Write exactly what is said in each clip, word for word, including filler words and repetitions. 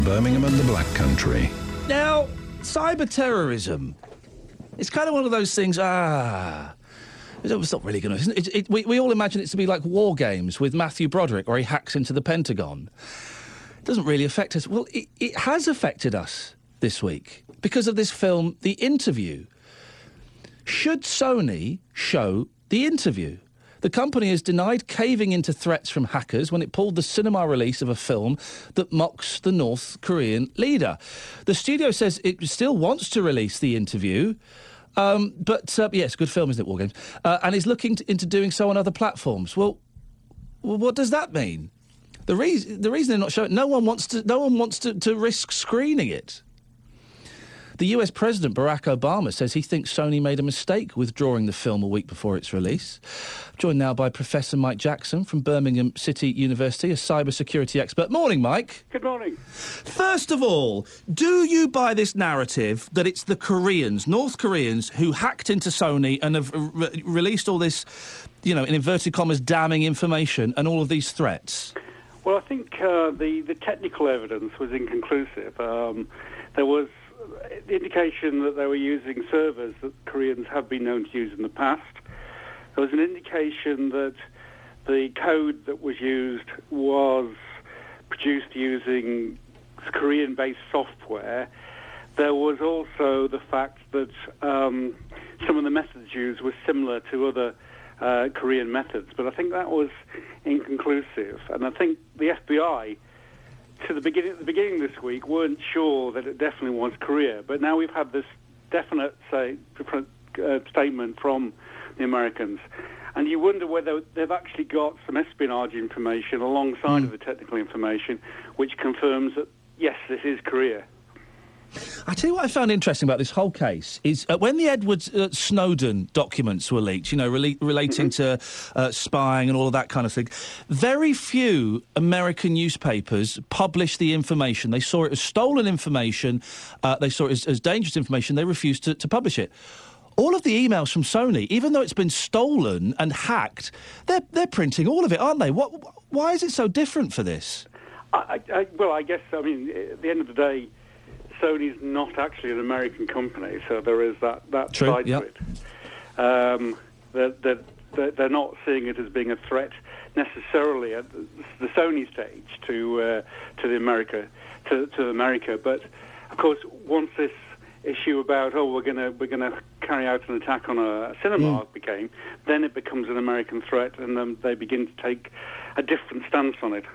Birmingham and the Black Country. Now, cyber terrorism. It's kind of one of those things, ah... It's not really going to... It, it, we, we all imagine it to be like War Games with Matthew Broderick, where he hacks into the Pentagon. It doesn't really affect us. Well, it, it has affected us this week because of this film, The Interview. Should Sony show The Interview? The company has denied caving into threats from hackers when it pulled the cinema release of a film that mocks the North Korean leader. The studio says it still wants to release The Interview, um, but, uh, yes, good film, isn't it, War Games? Uh, and is looking to, into doing so on other platforms. Well, well what does that mean? The reason the reason they're not showing... No one wants to, no one wants to, to risk screening it. The U S President, Barack Obama, says he thinks Sony made a mistake withdrawing the film a week before its release. I'm joined now by Professor Mike Jackson from Birmingham City University, a cybersecurity expert. Morning, Mike. Good morning. First of all, do you buy this narrative that it's the Koreans, North Koreans, who hacked into Sony and have re- released all this, you know, in inverted commas, damning information and all of these threats? Well, I think uh, the, the technical evidence was inconclusive. Um, there was indication that they were using servers that Koreans have been known to use in the past. There was an indication that the code that was used was produced using Korean-based software. There was also the fact that um, some of the methods used were similar to other uh, Korean methods, but I think that was inconclusive. And I think the F B I, to the beginning, at the beginning this week, weren't sure that it definitely was Korea, but now we've had this definite say, uh, statement from the Americans, and you wonder whether they've actually got some espionage information alongside mm. of the technical information, which confirms that, yes, this is Korea. I tell you what I found interesting about this whole case is uh, when the Edward uh, Snowden documents were leaked, you know, rela- relating mm-hmm. to uh, spying and all of that kind of thing, very few American newspapers published the information. They saw it as stolen information. Uh, they saw it as, as dangerous information. They refused to, to publish it. All of the emails from Sony, even though it's been stolen and hacked, they're, they're printing all of it, aren't they? What, why is it so different for this? I, I, well, I guess, I mean, at the end of the day, Sony's not actually an American company, so there is that, that True, side yep. to it. Um, they're, they're, they're not seeing it as being a threat necessarily at the Sony stage to uh, to the America to, to America. But of course, once this issue about oh we're gonna we're gonna carry out an attack on a cinema mm. became, then it becomes an American threat, and then they begin to take a different stance on it.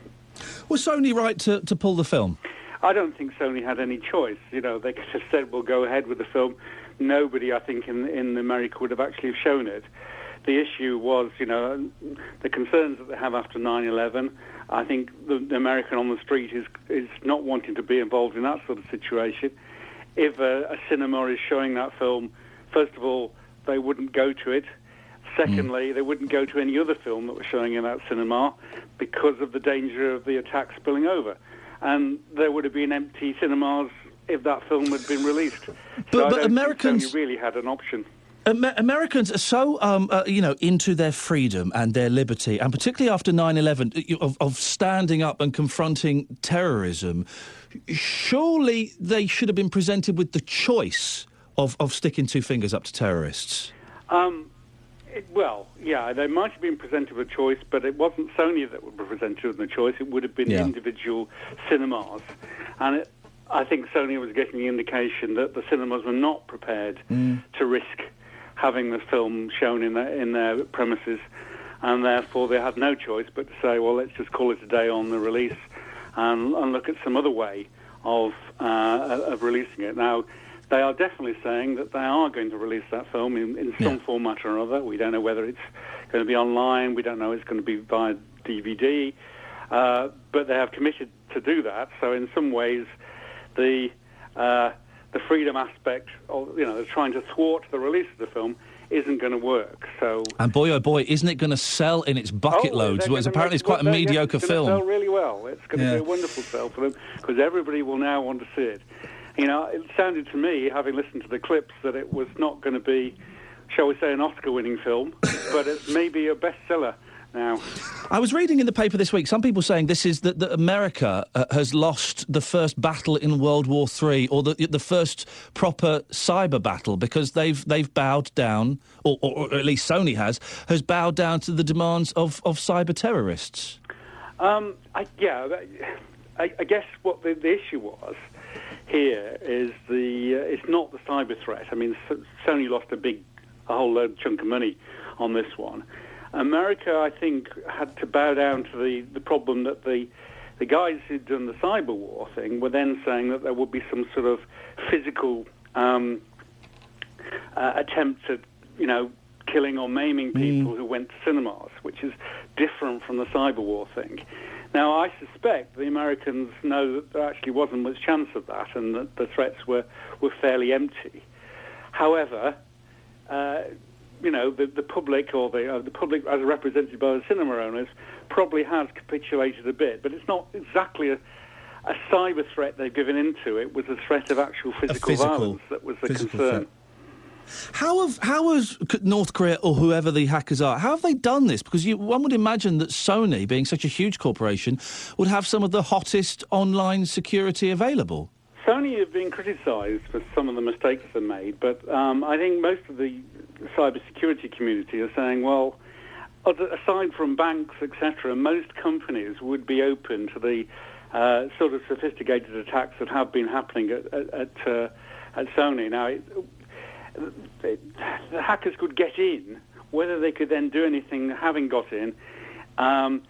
Was Sony right to, to pull the film? I don't think Sony had any choice. You know, they could have said, we'll go ahead with the film. Nobody, I think, in in America would have actually shown it. The issue was, you know, the concerns that they have after nine eleven. I think the, the American on the street is is not wanting to be involved in that sort of situation. If a, a cinema is showing that film, first of all, they wouldn't go to it. Secondly, mm. they wouldn't go to any other film that was showing in that cinema because of the danger of the attack spilling over. And there would have been empty cinemas if that film had been released. So but, I but don't Americans think Sony really had an option. Amer- Americans are so, um, uh, you know, into their freedom and their liberty, and particularly after nine eleven, of, of standing up and confronting terrorism. Surely they should have been presented with the choice of, of sticking two fingers up to terrorists. Um, it, well, yeah, they might have been presented with a choice, but it wasn't Sony that would be presented with the choice. It would have been yeah. individual cinemas. And it, I think Sony was getting the indication that the cinemas were not prepared mm. to risk having the film shown in their, in their premises, and therefore they had no choice but to say, well, let's just call it a day on the release and, and look at some other way of uh, of releasing it. Now, they are definitely saying that they are going to release that film in, in some yeah. format or other. We don't know whether it's going to be online. We don't know it's going to be via D V D. Uh, but they have committed to do that. So in some ways, the uh, the freedom aspect of, you know, they're trying to thwart the release of the film isn't going to work. So and boy, oh boy, isn't it going to sell in its bucket oh, loads? Well, apparently it's quite a mediocre it's film. It's going to sell really well. It's going to yeah. be a wonderful sell for them because everybody will now want to see it. You know, it sounded to me, having listened to the clips, that it was not going to be, shall we say, an Oscar-winning film, but it's maybe a bestseller Now, I was reading in the paper this week, some people saying this is that, that America uh, has lost the first battle in World War Three, or the the first proper cyber battle, because they've they've bowed down, or, or, or at least Sony has, has bowed down to the demands of, of cyber terrorists. Um, I, yeah, I, I guess what the, the issue was here is the uh, it's not the cyber threat. I mean, Sony lost a big, a whole load chunk of money on this one. America, I think, had to bow down to the, the problem that the the guys who'd done the cyber war thing were then saying that there would be some sort of physical um, uh, attempt at, you know, killing or maiming people mm. who went to cinemas, which is different from the cyber war thing. Now, I suspect the Americans know that there actually wasn't much chance of that, and that the threats were, were fairly empty. However, uh, you know, the, the public, or the, uh, the public as represented by the cinema owners, probably has capitulated a bit, but it's not exactly a, a cyber threat they've given into. It was a threat of actual physical, physical violence that was the concern. Threat. How have how has North Korea, or whoever the hackers are, how have they done this? Because you, one would imagine that Sony, being such a huge corporation, would have some of the hottest online security available. Sony have been criticised for some of the mistakes they made, but um, I think most of the cybersecurity community are saying, well, other, aside from banks, et cetera, most companies would be open to the uh, sort of sophisticated attacks that have been happening at at, at, uh, at Sony. Now, it, it, the hackers could get in. Whether they could then do anything having got in, um,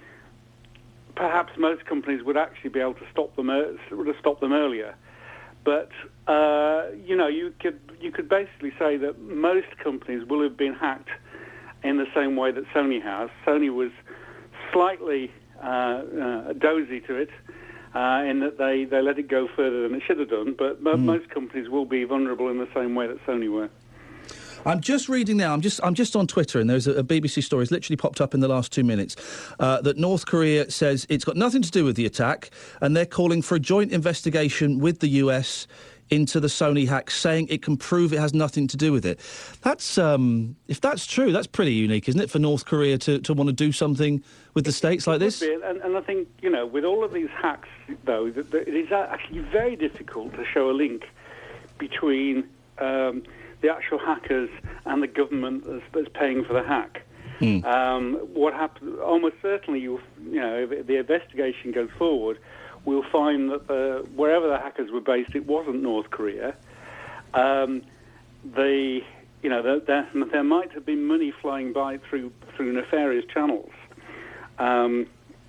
perhaps most companies would actually be able to stop them. Er- would have stopped them earlier. But uh, you know, you could you could basically say that most companies will have been hacked in the same way that Sony has. Sony was slightly uh, uh, dozy to it, uh, in that they, they let it go further than it should have done. But mm. most companies will be vulnerable in the same way that Sony were. I'm just reading now, I'm just I'm just on Twitter, and there's a, a B B C story, it's literally popped up in the last two minutes, uh, that North Korea says it's got nothing to do with the attack, and they're calling for a joint investigation with the U S into the Sony hack, saying it can prove it has nothing to do with it. That's, um, if that's true, that's pretty unique, isn't it, for North Korea to, to want to do something with the it, states like it this? Would be, and, and I think, you know, with all of these hacks, though, that, that it is actually very difficult to show a link between Um, the actual hackers and the government that's, that's paying for the hack. Mm. Um, what happened? Almost certainly, you you know, if the investigation goes forward, we'll find that the, wherever the hackers were based, it wasn't North Korea. Um, the you know, there, there, there might have been money flying by through through nefarious channels um,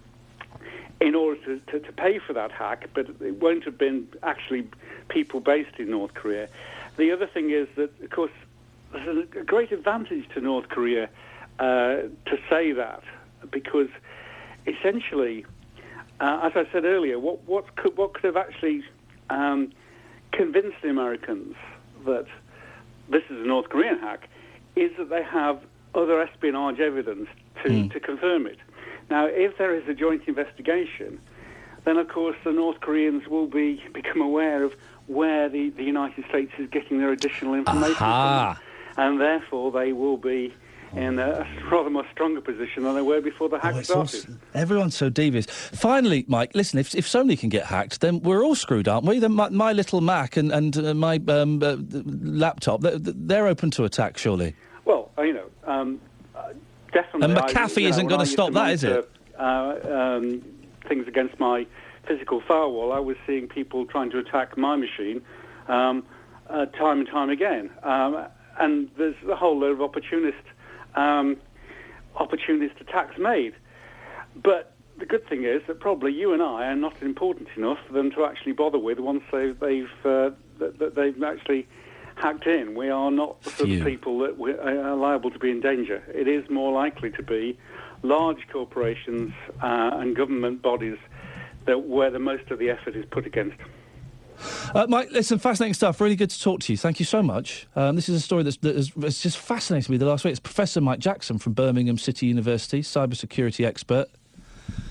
in order to, to, to pay for that hack, but it won't have been actually people based in North Korea. The other thing is that, of course, there's a great advantage to North Korea uh, to say that, because essentially, uh, as I said earlier, what what could what could have actually um, convinced the Americans that this is a North Korean hack is that they have other espionage evidence to, mm. to confirm it. Now, if there is a joint investigation, then of course the North Koreans will be become aware of where the, the United States is getting their additional information Aha. from, and therefore they will be in a rather more stronger position than they were before the hack oh, started. Also, everyone's so devious. Finally, Mike, listen, if, if Sony can get hacked, then we're all screwed, aren't we? Then my, my little Mac and, and uh, my um, uh, laptop, they're, they're open to attack, surely? Well, you know, um, uh, definitely... And McAfee I, you know, isn't going to stop that, is it? Uh, um, things against my physical firewall, I was seeing people trying to attack my machine um, uh, time and time again. Um, and there's a whole load of opportunist um, opportunist attacks made. But the good thing is that probably you and I are not important enough for them to actually bother with once they've, they've, uh, that, that they've actually hacked in. We are not the sort of people that we are liable to be in danger. It is more likely to be large corporations uh, and government bodies that where the most of the effort is put against. Uh, Mike, listen, fascinating stuff. Really good to talk to you. Thank you so much. Um, this is a story that's, that has, that's just fascinated me the last week. It's Professor Mike Jackson from Birmingham City University, cybersecurity expert.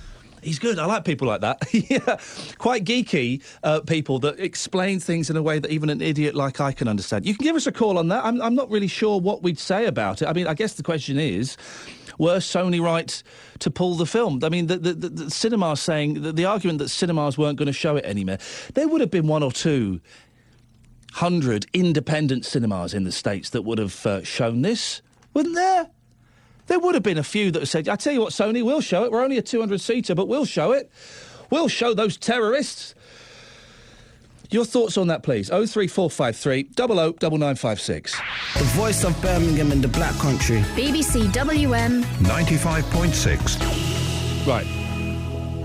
He's good. I like people like that. Yeah, quite geeky uh, people that explain things in a way that even an idiot like I can understand. You can give us a call on that. I'm, I'm not really sure what we'd say about it. I mean, I guess the question is, were Sony right to pull the film? I mean, the, the, the, the cinema saying, the, the argument that cinemas weren't going to show it anymore, there would have been one or two hundred independent cinemas in the States that would have uh, shown this, wouldn't there? There would have been a few that said, I tell you what, Sony, we'll show it. We're only a two hundred seater, but we'll show it. We'll show those terrorists. Your thoughts on that, please. oh three four five three, double oh, double nine five six. The voice of Birmingham in the Black Country. B B C W M ninety-five point six. Right.